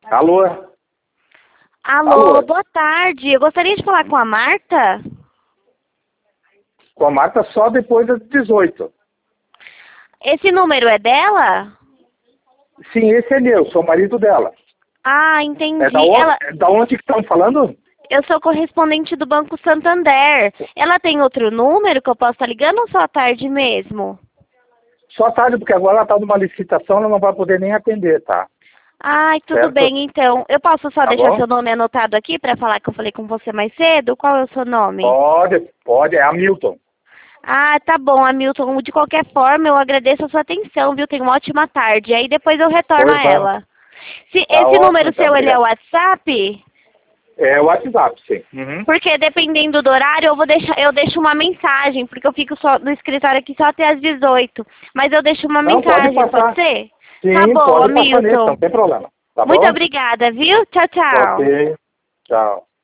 Alô? Alô, boa tarde. Eu gostaria de falar com a Marta. Com a Marta só depois das 18. Esse número é dela? Sim, esse é meu, sou marido dela. Ah, entendi. Da onde que estão falando? Eu sou correspondente do Banco Santander. Ela tem outro número que eu posso estar ligando ou só à tarde mesmo? Só à tarde, porque agora ela está numa licitação, ela não vai poder nem atender, tá? Ai, tudo Certo? bem, então. Eu posso só Tá deixar bom? seu nome anotado aqui para falar que eu falei com você mais cedo? Qual é o seu nome? Pode, é Hamilton. Ah, tá bom, Hamilton. De qualquer forma, eu agradeço a sua atenção, viu? Tenha uma ótima tarde. Aí depois eu retorno Pois a vai. ela. Tá Esse ótimo, número então, seu, ele é o obrigado. WhatsApp? É o WhatsApp, sim. Uhum. Porque dependendo do horário, eu deixo uma mensagem, porque eu fico só no escritório aqui só até às 18. Mas eu deixo uma Não, pode mensagem, pode passar. ser? Tá Sim, bom, pode passar nesse, Hamilton. não tem problema. Tá Muito bom? obrigada, viu? Tchau, tchau. Ok. Tchau.